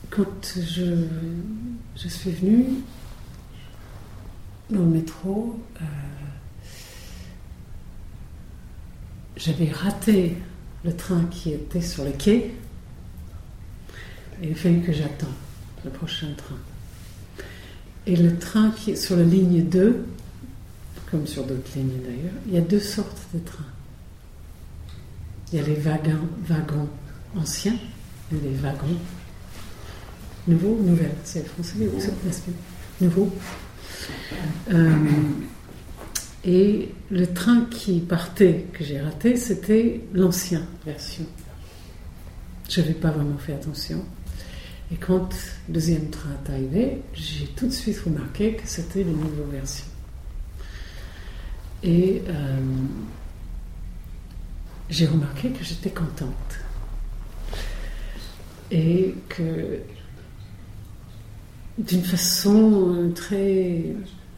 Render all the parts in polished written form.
quand je suis venue dans le métro, j'avais raté le train qui était sur le quai et il fallait que j'attende le prochain train. Et le train qui est sur la ligne 2, comme sur d'autres lignes d'ailleurs, il y a deux sortes de trains. Il y a les wagons anciens et les wagons nouvelles, c'est français ou c'est nouveau. Et le train qui partait, que j'ai raté, c'était l'ancienne version. Je n'avais pas vraiment fait attention. Et quand le deuxième train est arrivé, j'ai tout de suite remarqué que c'était la nouvelle version. Et j'ai remarqué que j'étais contente. Et que d'une façon très...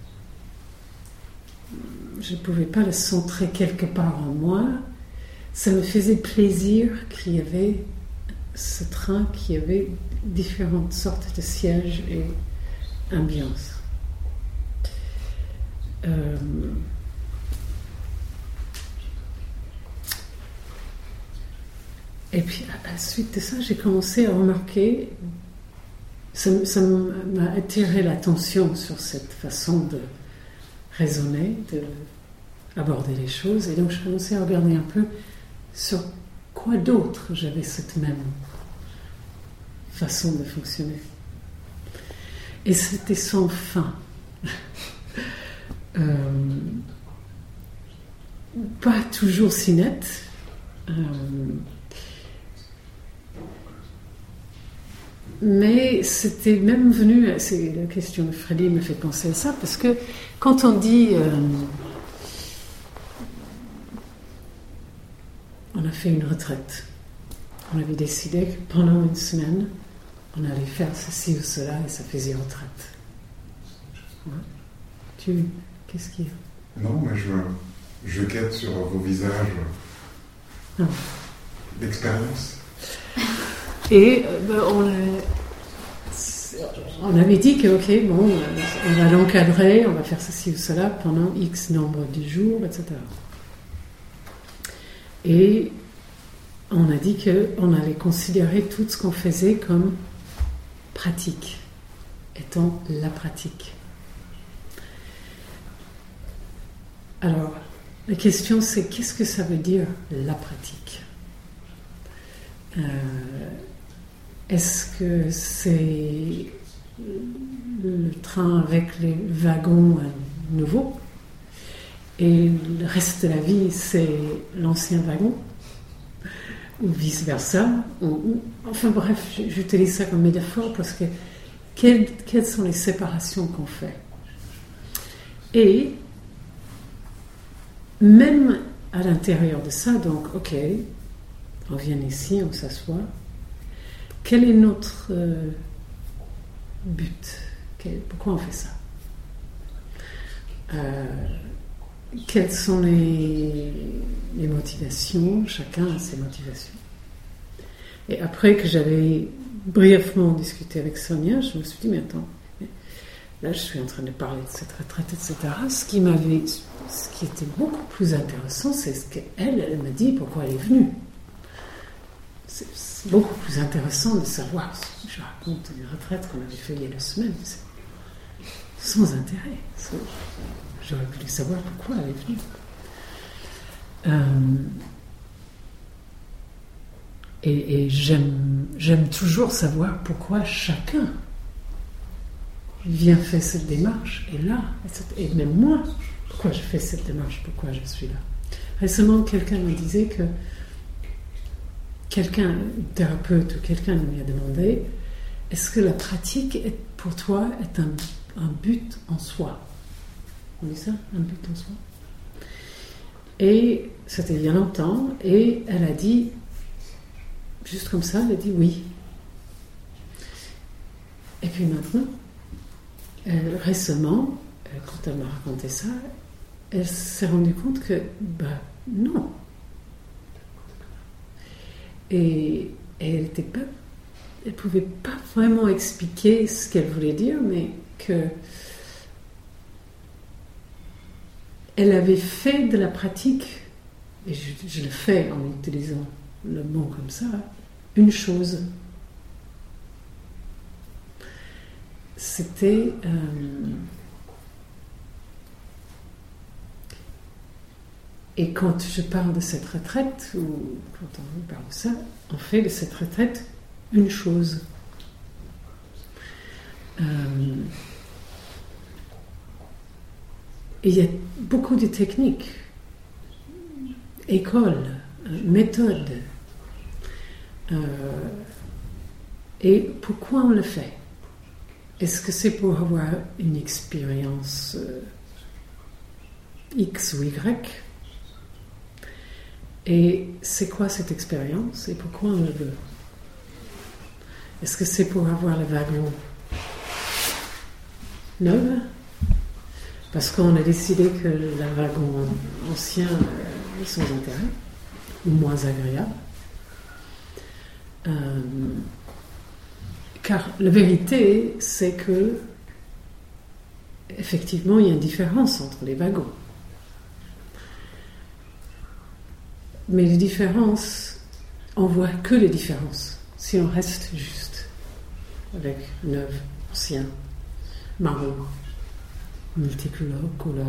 je ne pouvais pas le centrer quelque part en moi, ça me faisait plaisir qu'il y avait ce train qui avait différentes sortes de sièges et ambiance. Et puis à la suite de ça, j'ai commencé à remarquer, ça m'a attiré l'attention sur cette façon de raisonner, d'aborder les choses, et donc je commençais à regarder un peu sur quoi d'autre j'avais cette même façon de fonctionner. Et c'était sans fin. Pas toujours si net. Mais c'était même venu, c'est la question de Freddy me fait penser à ça, parce que quand on dit on a fait une retraite, on avait décidé que pendant une semaine on allait faire ceci ou cela et ça faisait retraite. Ouais. Qu'est-ce qu'il y a? Non, mais je quête sur vos visages d'expérience. Et on avait dit que, ok, bon, on va l'encadrer, on va faire ceci ou cela pendant X nombre de jours, etc. Et on a dit qu'on allait considérer tout ce qu'on faisait comme pratique, étant la pratique. Alors, la question c'est, qu'est-ce que ça veut dire la pratique ? Est-ce que c'est le train avec les wagons nouveaux et le reste de la vie c'est l'ancien wagon ou vice-versa enfin bref, j'utilise ça comme métaphore parce que quelles sont les séparations qu'on fait? Et même à l'intérieur de ça, donc ok, on vient ici, on s'assoit. Quel est notre but? Pourquoi on fait ça? Quelles sont les motivations? Chacun a ses motivations. Et après que j'avais brièvement discuté avec Sonia, je me suis dit, mais attends, là je suis en train de parler de cette retraite, etc. Ce qui était beaucoup plus intéressant, c'est ce qu'elle m'a dit, pourquoi elle est venue. C'est beaucoup plus intéressant de savoir. Je raconte une retraite qu'on avait fait il y a 2 semaines. C'est sans intérêt. J'aurais voulu savoir pourquoi elle est venue. Et j'aime toujours savoir pourquoi chacun vient faire cette démarche. Et là, et même moi, pourquoi je fais cette démarche, pourquoi je suis là. Récemment, quelqu'un me disait que un thérapeute ou quelqu'un lui a demandé, est-ce que la pratique pour toi est un but en soi? On dit ça, un but en soi? Et c'était il y a longtemps, et elle a dit, juste comme ça, elle a dit oui. Et puis maintenant, récemment, quand elle m'a raconté ça, elle s'est rendue compte que, non. Et elle n'était pas elle pouvait pas vraiment expliquer ce qu'elle voulait dire, mais que elle avait fait de la pratique, et je le fais en utilisant le mot comme ça, une chose. C'était et quand je parle de cette retraite, ou quand on parle de ça, on fait de cette retraite une chose. Et il y a beaucoup de techniques, écoles, méthodes. Et pourquoi on le fait? Est-ce que c'est pour avoir une expérience X ou Y? Et c'est quoi cette expérience et pourquoi on le veut? Est-ce que c'est pour avoir le wagon neuf? Parce qu'on a décidé que le wagon ancien est sans intérêt ou moins agréable. Car la vérité, c'est que effectivement, il y a une différence entre les wagons. Mais les différences, on voit que les différences si on reste juste avec neuf, ancien, marron, multicouleurs,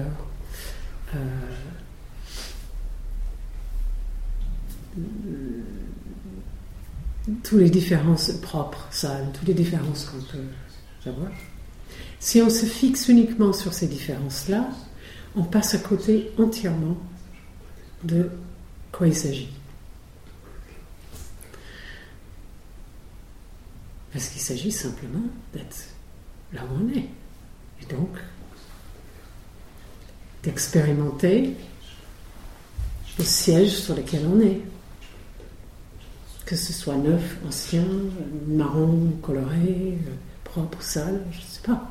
toutes les différences propres, sales, toutes les différences qu'on peut avoir. Si on se fixe uniquement sur ces différences-là, on passe à côté entièrement de quoi il s'agit. Parce qu'il s'agit simplement d'être là où on est. Et donc, d'expérimenter le siège sur lequel on est. Que ce soit neuf, ancien, marron, coloré, propre, sale, je ne sais pas.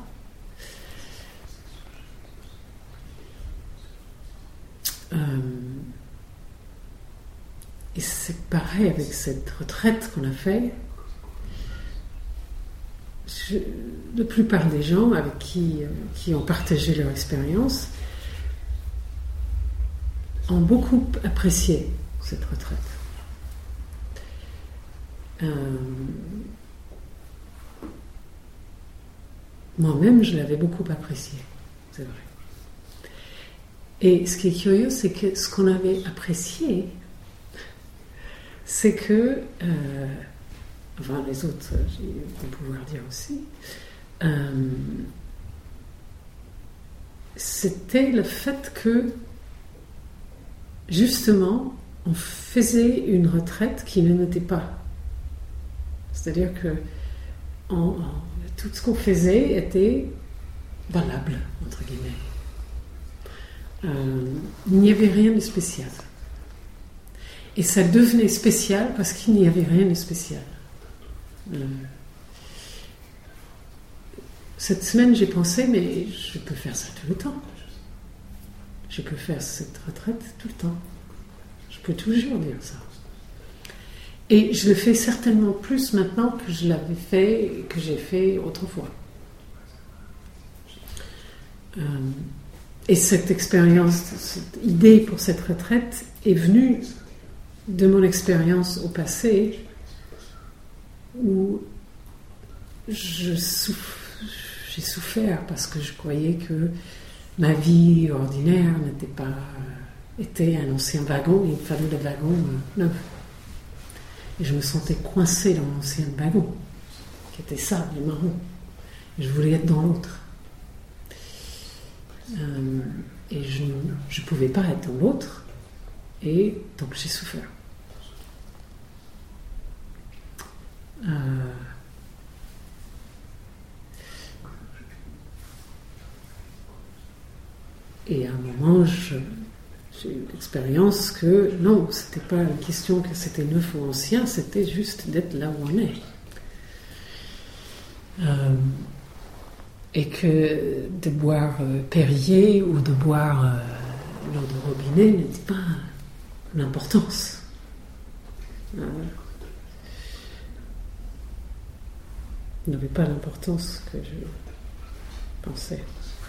Et c'est pareil avec cette retraite qu'on a fait. La plupart des gens avec qui ont partagé leur expérience ont beaucoup apprécié cette retraite. Moi-même, je l'avais beaucoup apprécié, c'est vrai. Et ce qui est curieux, c'est que ce qu'on avait apprécié, c'est que, enfin les autres, vont pouvoir dire aussi, c'était le fait que, justement, on faisait une retraite qui ne n'était pas. C'est-à-dire que tout ce qu'on faisait était valable, entre guillemets. Il n'y avait rien de spécial. Et ça devenait spécial parce qu'il n'y avait rien de spécial. Cette semaine, j'ai pensé, mais je peux faire ça tout le temps. Je peux faire cette retraite tout le temps. Je peux toujours dire ça. Et je le fais certainement plus maintenant que je l'avais fait, que j'ai fait autrefois. Et cette expérience, cette idée pour cette retraite est venue de mon expérience au passé où j'ai souffert parce que je croyais que ma vie ordinaire n'était pas était un ancien wagon et il fallait le wagon neuf. Et je me sentais coincée dans l'ancien wagon qui était sale et marron. Et je voulais être dans l'autre. Et je ne pouvais pas être dans l'autre, et donc j'ai souffert. Et à un moment, j'ai eu l'expérience que non, c'était pas une question que c'était neuf ou ancien, c'était juste d'être là où on est. Et que de boire Perrier ou de boire l'eau de robinet n'était pas l'importance. n'avait pas l'importance que je pensais.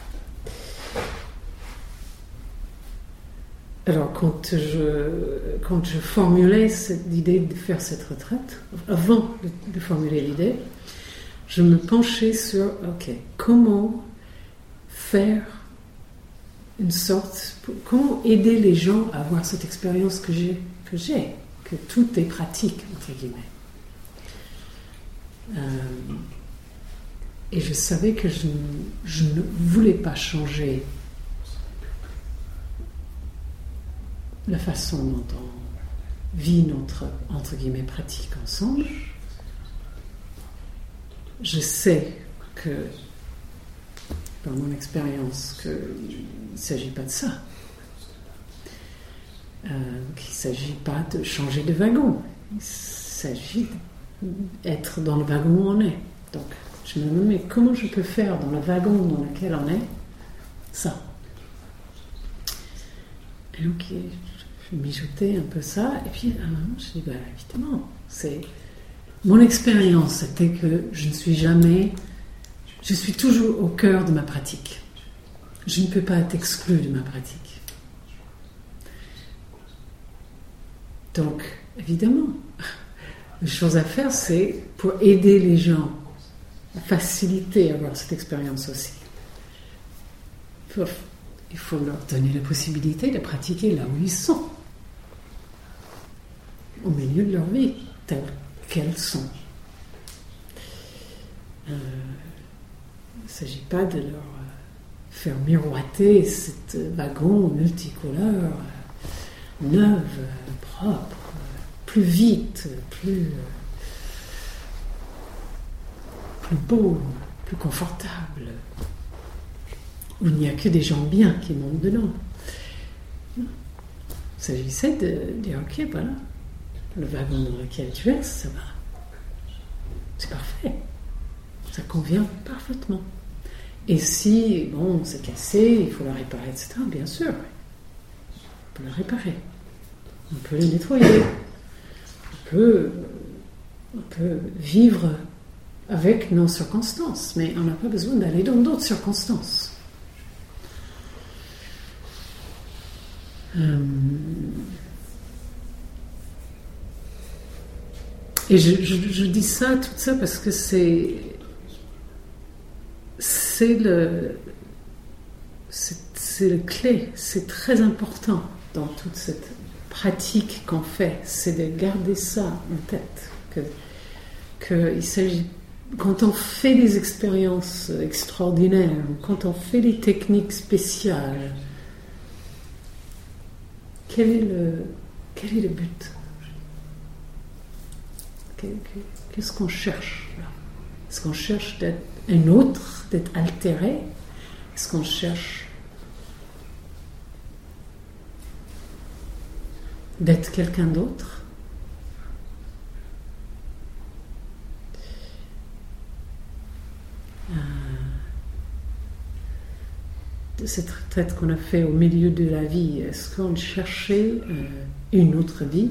Alors, quand je formulais l'idée de faire cette retraite, avant de formuler l'idée, je me penchais sur, comment faire une sorte, comment aider les gens à avoir cette expérience que tout est pratique, entre guillemets. Et je savais que je ne voulais pas changer la façon dont on vit notre, entre guillemets, pratique ensemble. Je sais que, dans mon expérience, qu'il ne s'agit pas de ça. Qu'il ne s'agit pas de changer de wagon. Il s'agit d'être dans le wagon où on est. Donc, je me demandais comment je peux faire dans le wagon dans lequel on est ça. Et donc, je mijotais un peu ça, et puis à un moment, je dis, évidemment, mon expérience, c'était que je suis toujours au cœur de ma pratique. Je ne peux pas être exclue de ma pratique. Donc, évidemment, la chose à faire, c'est pour aider les gens à faciliter avoir cette expérience aussi. Il faut leur donner la possibilité de pratiquer là où ils sont, au milieu de leur vie, telles qu'elles sont. Il ne s'agit pas de leur faire miroiter cet wagon multicolore, neuve, propre, plus vite, plus beau, plus confortable, où il n'y a que des gens bien qui montent dedans. Il s'agissait de dire, ok, voilà, le wagon dans lequel tu es, ça va. C'est parfait. Ça convient parfaitement. Et si, c'est cassé, il faut le réparer, etc., bien sûr, on peut le réparer. On peut le nettoyer. On peut vivre avec nos circonstances, mais on n'a pas besoin d'aller dans d'autres circonstances. Et je dis ça, tout ça, parce que c'est le clé, c'est très important dans toute cette pratique qu'on fait, c'est de garder ça en tête, que il s'agit, quand on fait des expériences extraordinaires, quand on fait des techniques spéciales, quel est le but? Qu'est-ce qu'on cherche là? Est-ce qu'on cherche d'être un autre, d'être altéré? Est-ce qu'on cherche d'être quelqu'un d'autre? De cette retraite qu'on a fait au milieu de la vie, est-ce qu'on cherchait une autre vie?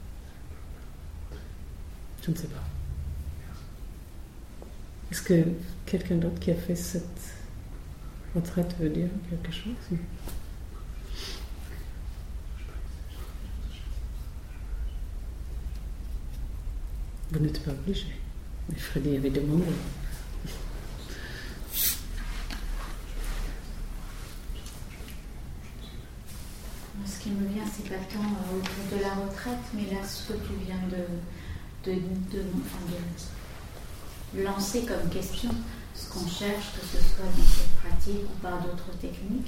Je ne sais pas. Est-ce que quelqu'un d'autre qui a fait cette retraite veut dire quelque chose? Vous n'êtes pas obligé. Mais Freddy avait demandé. Ce qui me vient, c'est pas tant autour de la retraite, mais là, ce que tu viens de lancer comme question, ce qu'on cherche, que ce soit dans cette pratique ou par d'autres techniques,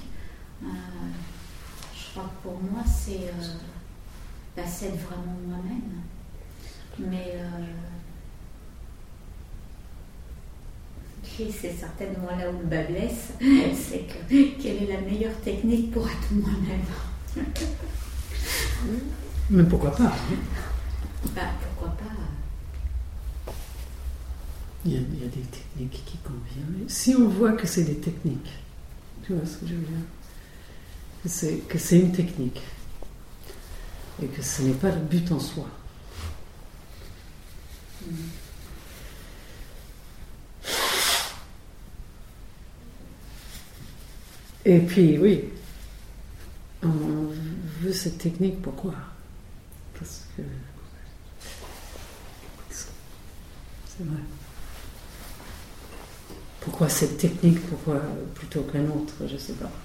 je crois que pour moi, c'est être vraiment moi-même. Mais c'est certainement là où le bas blesse, c'est que quelle est la meilleure technique pour être moi-même? Mais pourquoi pas? Pourquoi pas? Il y a des techniques qui conviennent. Si on voit que c'est des techniques, tu vois ce que je veux dire? Que c'est une technique et que ce n'est pas le but en soi. Et puis, oui, on veut cette technique, pourquoi? Parce que c'est vrai. Pourquoi cette technique? Pourquoi plutôt qu'un autre? Je ne sais pas.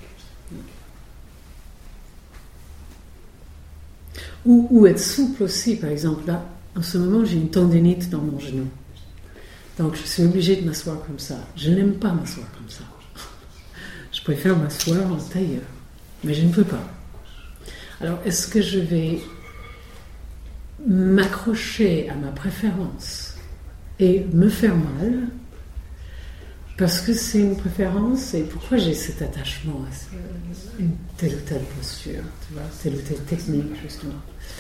Ou être souple aussi, par exemple. Là, en ce moment, j'ai une tendinite dans mon genou. Donc, je suis obligée de m'asseoir comme ça. Je n'aime pas m'asseoir comme ça. Je préfère m'asseoir en tailleur. Mais je ne peux pas. Alors, est-ce que je vais m'accrocher à ma préférence et me faire mal parce que c'est une préférence et pourquoi j'ai cet attachement à une telle ou telle posture, tu vois, telle ou telle technique, justement.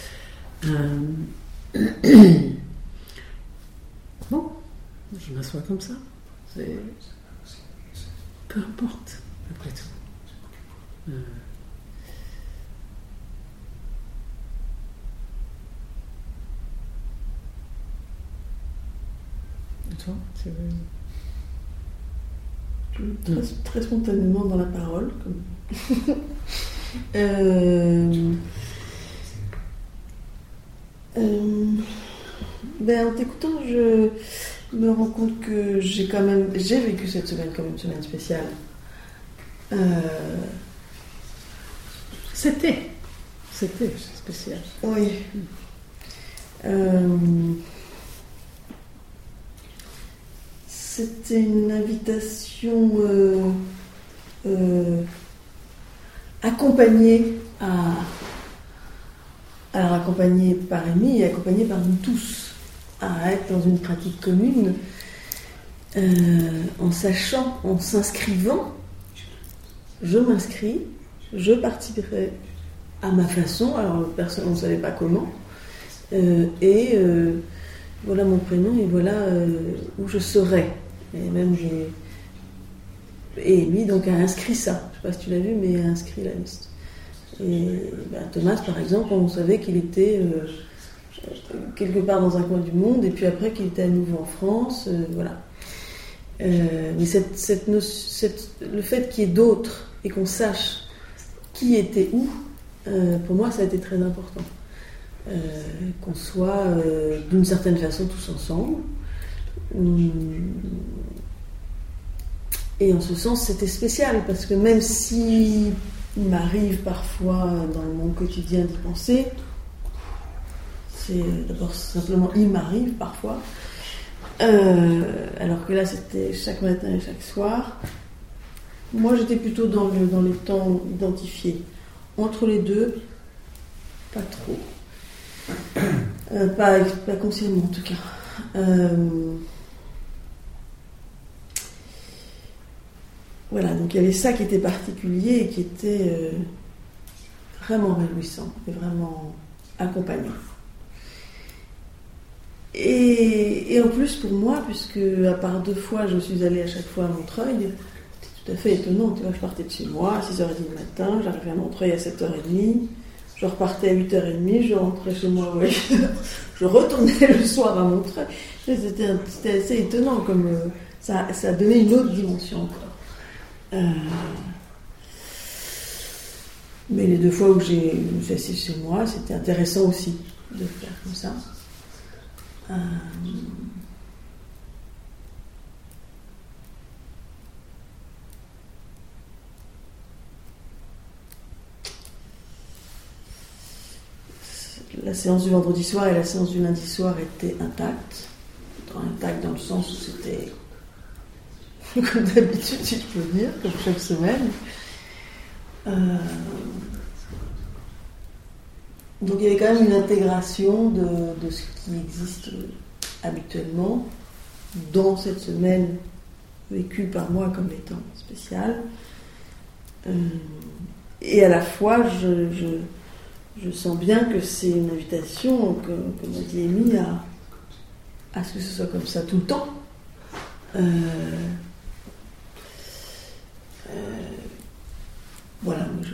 Bon, je m'assois comme ça. Peu importe, après tout. Et toi, tu veux... Très, très spontanément dans la parole. En t'écoutant, je me rends compte que j'ai vécu cette semaine comme une semaine spéciale. C'était spécial. Oui. C'était une invitation accompagnée accompagnée par Amy et accompagnée par nous tous à être dans une pratique commune en sachant, en s'inscrivant, je m'inscris, je participerai à ma façon, alors personne, on ne savait pas comment, voilà mon prénom et voilà où je serai. Et même Amy donc a inscrit ça. Je ne sais pas si tu l'as vu, mais a inscrit la liste. Et Thomas, par exemple, on savait qu'il était quelque part dans un coin du monde, et puis après qu'il était à nouveau en France, voilà. Mais le fait qu'il y ait d'autres et qu'on sache qui était où, pour moi, ça a été très important. Qu'on soit d'une certaine façon tous ensemble. Et en ce sens, c'était spécial, parce que même si il m'arrive parfois dans mon quotidien d'y penser, c'est d'abord simplement il m'arrive parfois, alors que là c'était chaque matin et chaque soir. Moi j'étais plutôt dans les temps identifiés. Entre les deux, pas trop. Pas consciemment en tout cas. Voilà, donc il y avait ça qui était particulier et qui était vraiment réjouissant et vraiment accompagnant. Et en plus pour moi, puisque à part 2 fois je suis allée à chaque fois à Montreuil, c'était tout à fait étonnant. Tu vois, je partais de chez moi à 6h30 du matin, j'arrivais à Montreuil à 7h30, je repartais à 8h30, je rentrais chez moi, ouais. Je retournais le soir à Montreuil. C'était assez étonnant, comme ça a donné une autre dimension encore. Mais les 2 fois où je me suis assise chez moi, c'était intéressant aussi de faire comme ça. La séance du vendredi soir et la séance du lundi soir étaient intactes. Intactes dans le sens où c'était comme d'habitude, si je peux dire, comme chaque semaine. Donc il y avait quand même une intégration de ce qui existe habituellement dans cette semaine vécue par moi comme étant spéciale. Et à la fois, je sens bien que c'est une invitation, comme a dit Amy, à ce que ce soit comme ça tout le temps. Voilà, je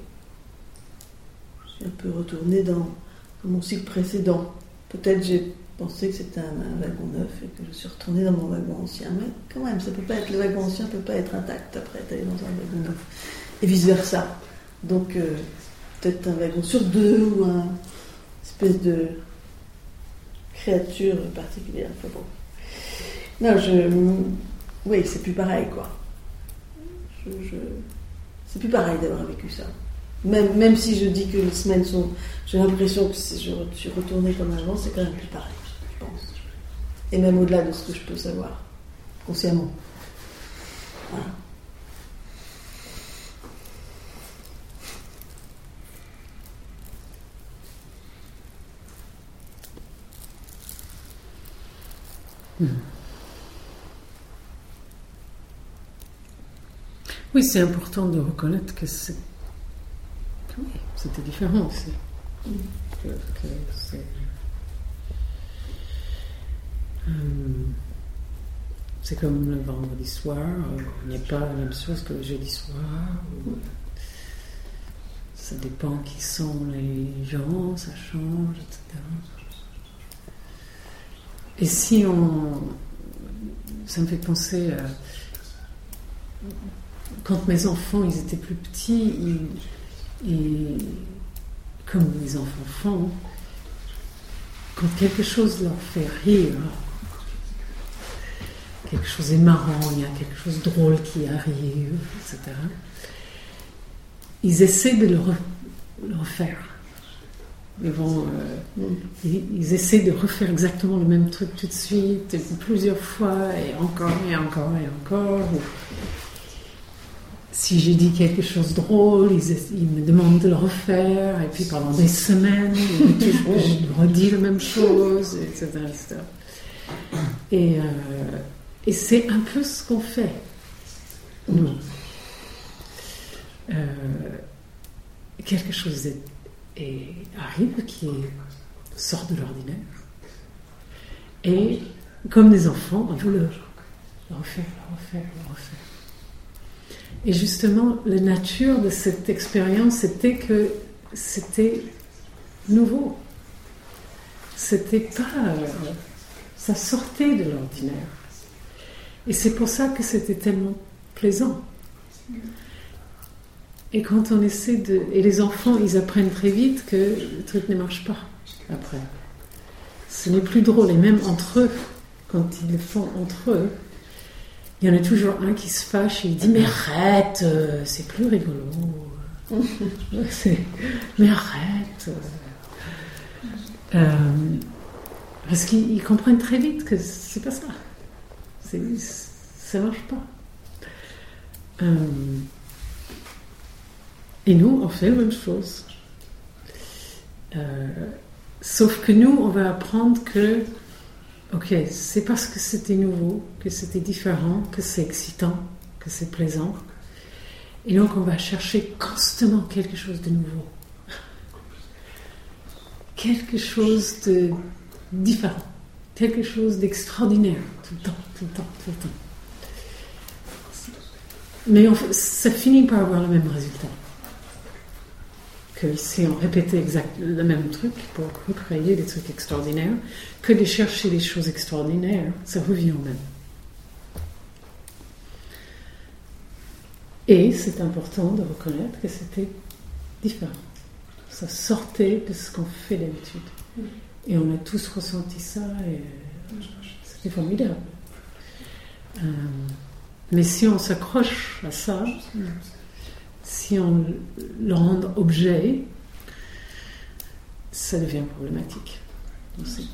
suis un peu retournée dans mon cycle précédent. Peut-être j'ai pensé que c'était un wagon neuf et que je suis retournée dans mon wagon ancien. Mais quand même, ça peut pas être, le wagon ancien ne peut pas être intact après être allé dans un wagon neuf. et vice-versa. Donc, peut-être un wagon sur deux ou une espèce de créature particulière. Enfin, bon. Non, oui, c'est plus pareil, quoi. C'est plus pareil d'avoir vécu ça. Même si je dis que les semaines sont... J'ai l'impression que si je suis retournée comme avant, c'est quand même plus pareil, je pense. Et même au-delà de ce que je peux savoir, consciemment. Voilà. Oui, c'est important de reconnaître que c'était différent aussi. C'est comme le vendredi soir, il n'y a pas la même chose que le jeudi soir. Ça dépend qui sont les gens, ça change, etc. Et si ça me fait penser à... Quand mes enfants ils étaient plus petits, comme les enfants font, quand quelque chose leur fait rire, quelque chose est marrant, il y a quelque chose de drôle qui arrive, etc., ils essaient de le refaire. Ils essaient de refaire exactement le même truc tout de suite, et plusieurs fois, et encore, et encore, et encore. Si j'ai dit quelque chose de drôle, ils me demandent de le refaire, et puis pendant des semaines, je redis la même chose, etc. Et c'est un peu ce qu'on fait, nous. Quelque chose arrive qui sort de l'ordinaire. Et comme des enfants, on veut le refaire. Et justement, la nature de cette expérience, c'était que c'était nouveau. C'était pas... ça sortait de l'ordinaire. Et c'est pour ça que c'était tellement plaisant. Et quand on essaie de... Et les enfants, ils apprennent très vite que le truc ne marche pas après. Ce n'est plus drôle. Et même entre eux, quand ils le font entre eux, il y en a toujours un qui se fâche et il dit « Mais arrête, c'est plus rigolo. » Mais arrête. Parce qu'ils comprennent très vite que c'est pas ça. Ça marche pas. Et nous, on fait la même chose. Sauf que nous, on va apprendre que, ok, c'est parce que c'était nouveau, que c'était différent, que c'est excitant, que c'est plaisant. Et donc, on va chercher constamment quelque chose de nouveau. Quelque chose de différent. Quelque chose d'extraordinaire. Tout le temps. Mais ça finit par avoir le même résultat. Que si on répétait le même truc pour recréer des trucs extraordinaires, que de chercher des choses extraordinaires, ça revient au même. Et c'est important de reconnaître que c'était différent. Ça sortait de ce qu'on fait d'habitude. Et on a tous ressenti ça, et c'était formidable. Mais si on s'accroche à ça, si on le rend objet, ça devient problématique aussi.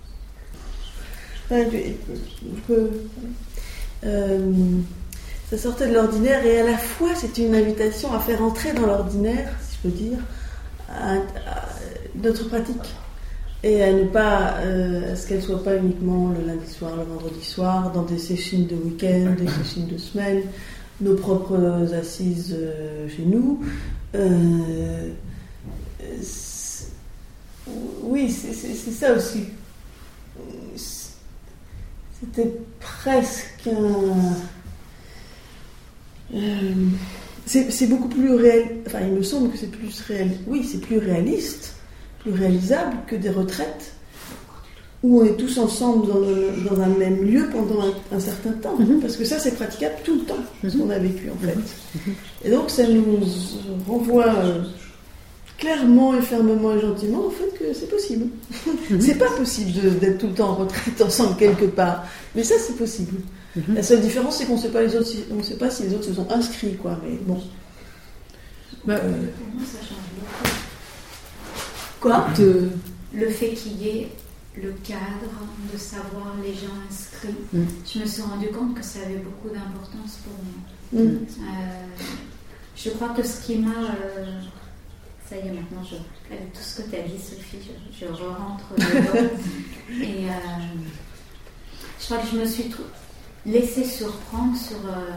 Ça sortait de l'ordinaire et à la fois c'est une invitation à faire entrer dans l'ordinaire, si je peux dire, à notre pratique et à ne pas, à ce qu'elle ne soit pas uniquement le lundi soir, le vendredi soir, dans des sessions de week-end, des sessions de semaine, nos propres assises chez nous. Oui, c'est ça aussi. C'était presque un... c'est beaucoup plus réel. Enfin, il me semble que c'est plus réel. Oui, c'est plus réaliste, plus réalisable que des retraites où on est tous ensemble dans un même lieu pendant un certain temps. Parce que ça, c'est praticable tout le temps, ce qu'on a vécu en fait. Et donc, ça nous renvoie clairement et fermement et gentiment au fait que c'est possible. C'est pas possible d'être tout le temps en retraite ensemble quelque part, mais ça, c'est possible. La seule différence, c'est qu'on ne sait pas si les autres se sont inscrits, quoi. Mais bon. Pour moi, ça change beaucoup. Quoi Le fait qu'il y ait le cadre, de savoir les gens inscrits. Je me suis rendu compte que ça avait beaucoup d'importance pour moi. Je crois que ce qui m'a... ça y est, maintenant, avec tout ce que tu as dit, Sophie, je re-rentre dedans. Et je crois que je me suis laissée surprendre sur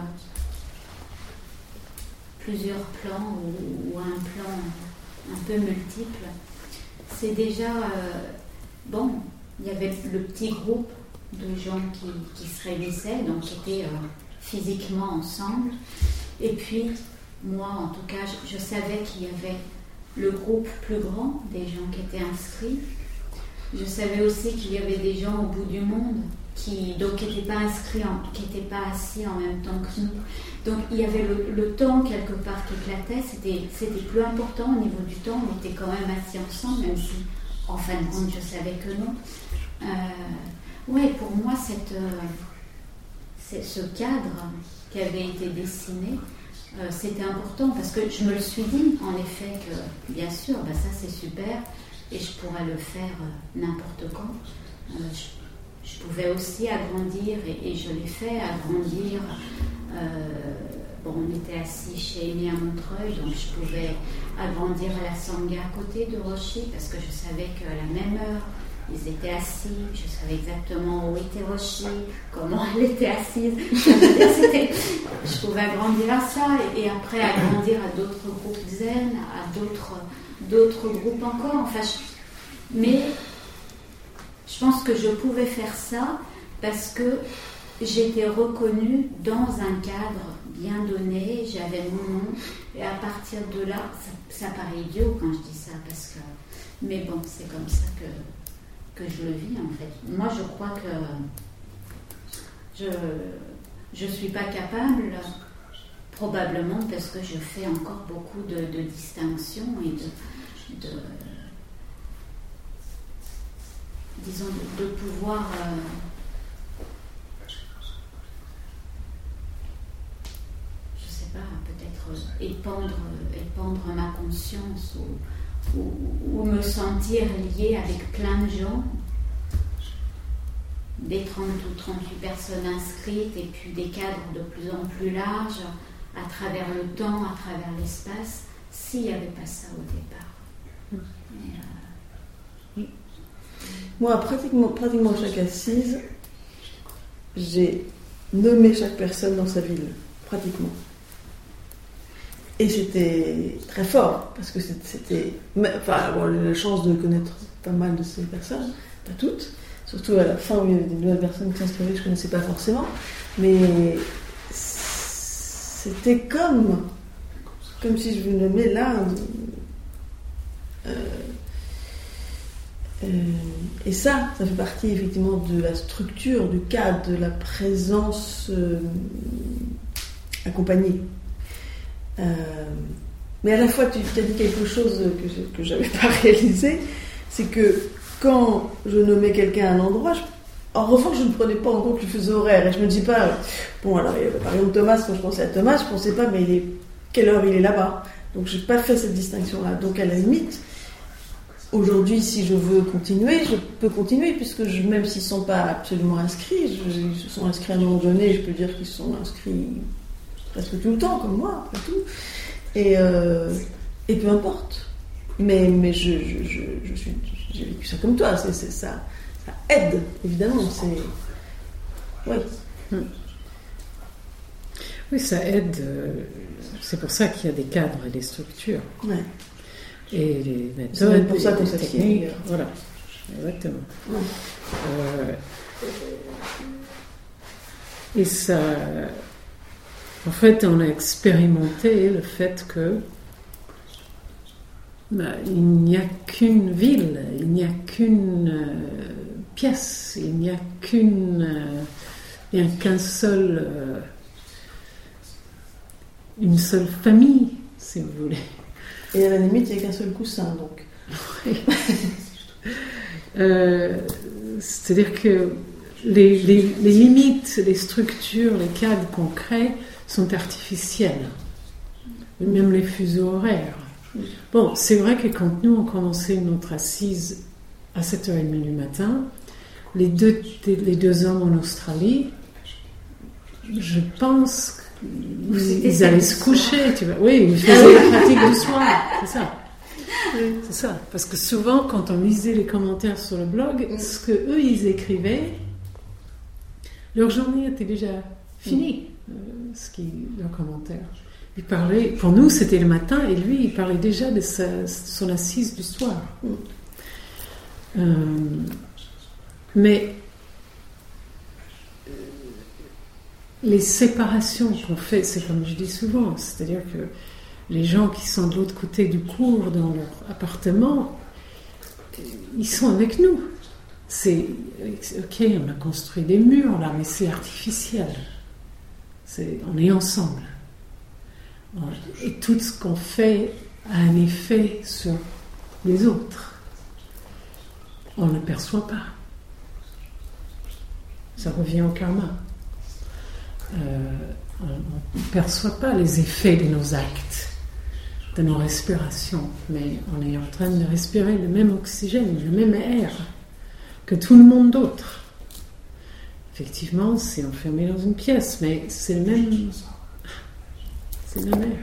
plusieurs plans ou un plan un peu multiple. C'est déjà... il y avait le petit groupe de gens qui se réunissaient, donc qui étaient physiquement ensemble. Et puis, moi, en tout cas, je savais qu'il y avait le groupe plus grand des gens qui étaient inscrits. Je savais aussi qu'il y avait des gens au bout du monde qui n'étaient pas inscrits, qui n'étaient pas assis en même temps que nous. Donc il y avait le temps quelque part qui éclatait, c'était plus important au niveau du temps, on était quand même assis ensemble, même si en fin de compte je savais que non. Pour moi ce cadre qui avait été dessiné, c'était important parce que je me le suis dit en effet que bien sûr ça c'est super et je pourrais le faire n'importe quand. Je pouvais aussi agrandir et je l'ai fait agrandir. On était assis chez Aimé à Montreuil, donc je pouvais agrandir la Sangha à côté de Rochi parce que je savais qu'à la même heure ils étaient assis, je savais exactement où était Rochi, comment elle était assise. Je pouvais agrandir à ça et après agrandir à d'autres groupes zen, à d'autres groupes encore. Mais je pense que je pouvais faire ça parce que j'étais reconnue dans un cadre bien donné, j'avais mon nom, et à partir de là, ça paraît idiot quand je dis ça, mais bon, c'est comme ça que je le vis en fait. Moi, je crois que je suis pas capable, probablement parce que je fais encore beaucoup de distinctions et disons, de pouvoir je sais pas, peut-être épandre ma conscience ou me sentir liée avec plein de gens, des 30 ou 38 personnes inscrites et puis des cadres de plus en plus larges à travers le temps, à travers l'espace, s'il n'y avait pas ça au départ. Moi, pratiquement chaque assise, j'ai nommé chaque personne dans sa ville, pratiquement. Et c'était très fort, parce que c'était... Enfin, la chance de connaître pas mal de ces personnes, pas toutes, surtout à la fin où il y avait des nouvelles personnes qui s'inscrivaient que je ne connaissais pas forcément, mais c'était comme si je vous nommais là... et ça fait partie effectivement de la structure, du cadre, de la présence accompagnée. Mais à la fois, tu as dit quelque chose que je n'avais pas réalisé, c'est que quand je nommais quelqu'un à un endroit, en revanche, je ne prenais pas en compte le fuseau horaire. Et je ne me dis pas, bon, alors, par exemple, Thomas, quand je pensais à Thomas, je ne pensais pas, mais quelle heure il est là-bas. Donc, je n'ai pas fait cette distinction-là. Donc, à la limite, aujourd'hui, si je veux continuer, je peux continuer, puisque même s'ils ne sont pas absolument inscrits, ils se sont inscrits à un moment donné, je peux dire qu'ils se sont inscrits presque tout le temps, comme moi, après tout. Et peu importe. Mais j'ai vécu ça comme toi. Ça aide, évidemment. Oui. Oui, ça aide. C'est pour ça qu'il y a des cadres et des structures. Ouais. Et les méthodes, c'est même pour ça qu'on les techniques. Voilà, exactement. Ouais. Et ça... En fait, on a expérimenté le fait que il n'y a qu'une ville, il n'y a qu'une pièce. Il n'y a qu'un seul, une seule famille, si vous voulez. Et à la limite, il n'y a qu'un seul coussin, donc. C'est-à-dire que les limites, les structures, les cadres qu'on crée sont artificiels. Même les fuseaux horaires. Bon, c'est vrai que quand nous, on commençait notre assise à 7h30 du matin, les deux hommes en Australie, je pense qu'ils allaient se coucher. Tu vois. Oui, ils faisaient la pratique du soir, c'est ça. C'est ça. Parce que souvent, quand on lisait les commentaires sur le blog, ce que eux ils écrivaient, leur journée était déjà finie. Leurs commentaires. Il parlait, pour nous, c'était le matin, et lui, il parlait déjà de son assise du soir. Mais les séparations qu'on fait, c'est comme je dis souvent, c'est-à-dire que les gens qui sont de l'autre côté du cours dans leur appartement, ils sont avec nous. C'est ok, on a construit des murs là, mais c'est artificiel. On est ensemble. Et tout ce qu'on fait a un effet sur les autres. On ne le perçoit pas. Ça revient au karma. On ne perçoit pas les effets de nos actes, de nos respirations, mais on est en train de respirer le même oxygène, le même air que tout le monde d'autre. Effectivement, c'est enfermé dans une pièce, mais c'est le même air.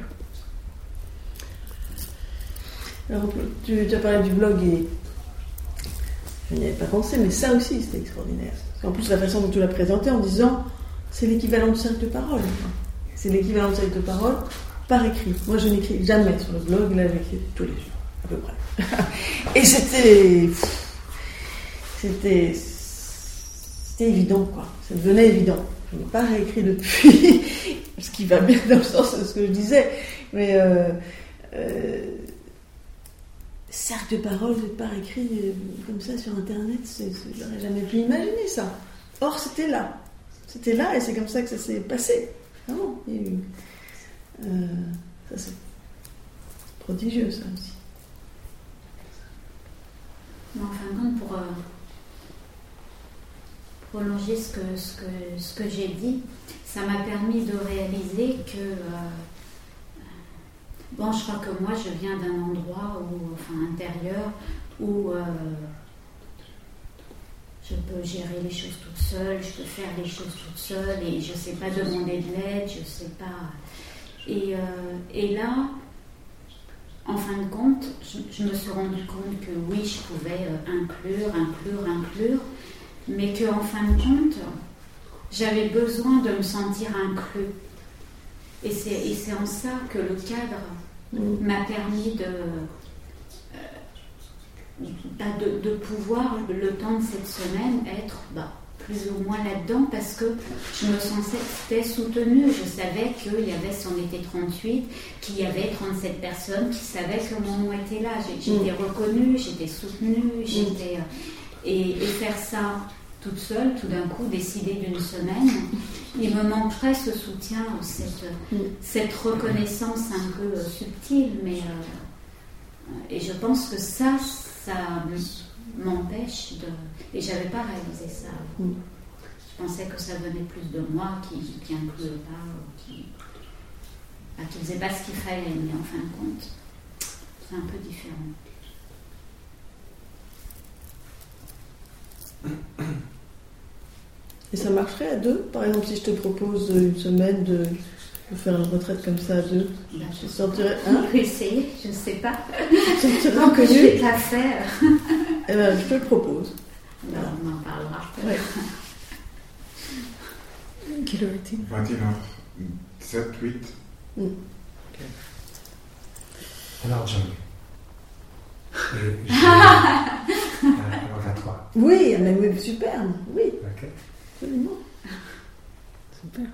Alors, tu as parlé du blog et je n'y avais pas pensé, mais ça aussi c'était extraordinaire. Parce qu'en plus, la façon dont tu l'as présenté en disant c'est l'équivalent de cercle de parole. C'est l'équivalent de cercle de parole par écrit. Moi, je n'écris jamais sur le blog, là, j'écris tous les jours, à peu près. Et c'était évident, quoi. Ça devenait évident. Je n'ai pas réécrit depuis, ce qui va bien dans le sens de ce que je disais, mais cercle de parole par écrit comme ça sur Internet, j'aurais jamais pu imaginer ça. Or, c'était là. C'était là et c'est comme ça que ça s'est passé. Vraiment. Ça, c'est prodigieux, ça aussi. Mais en fin de compte, pour prolonger ce que j'ai dit, ça m'a permis de réaliser que je crois que moi je viens d'un endroit intérieur où je peux gérer les choses toute seule, je peux faire les choses toute seule et je ne sais pas demander de l'aide, je ne sais pas. Et là, en fin de compte, je me suis rendu compte que oui, je pouvais inclure, mais qu'en fin de compte, j'avais besoin de me sentir inclus. Et c'est en ça que le cadre m'a permis de pouvoir, le temps de cette semaine, être plus ou moins là-dedans, parce que je me sentais soutenue. Je savais qu'il y avait, si on était 38, qu'il y avait 37 personnes qui savaient que mon nom était là. J'étais reconnue, j'étais soutenue, et faire ça toute seule, tout d'un coup, décider d'une semaine, il me manquerait ce soutien, cette reconnaissance un peu subtile, mais et je pense que ça m'empêche de... Et j'avais pas réalisé ça. Je pensais que ça venait plus de moi, qui incluait pas, qui faisait pas ce qu'il fallait, mais en fin de compte, c'est un peu différent. Et ça marcherait à deux? Par exemple, si je te propose une semaine de faire une retraite comme ça à deux, je sentirais... On peut essayer, je ne sais pas. Tant que je ne vais pas faire. Eh bien, je te le propose. Voilà. On en parlera. Ouais. Quelle heure est-il? 21h07, 8. Okay. Alors, John. Alors, 23. Oui, mais oui, super. Oui. Ok. Absolument. Super.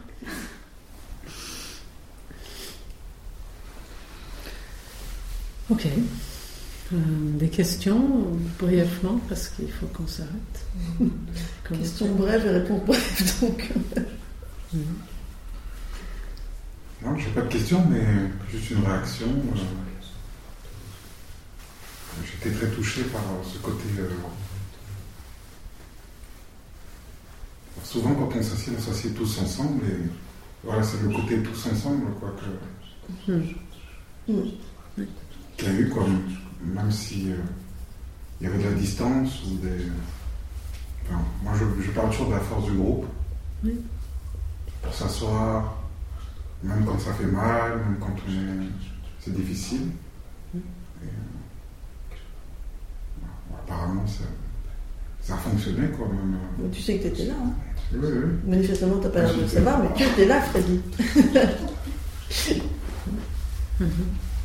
Ok. Des questions, brièvement, parce qu'il faut qu'on s'arrête. Question brève et réponse brève, donc. Non, j'ai pas de questions, mais juste une réaction. J'étais très touché par ce côté. Souvent, quand on s'assied tous ensemble, et voilà, c'est le côté tous ensemble, quoi, qu'il y a eu, quoi, même si il y avait de la distance ou des. Enfin, moi, je parle toujours de la force du groupe. Pour s'asseoir, même quand ça fait mal, même quand c'est difficile. Et, apparemment, ça a fonctionné, quoi. Même. Mais tu sais que tu étais là, hein. Oui, oui. Manifestement, tu n'as pas l'air de le savoir, mais tu étais là, Freddy.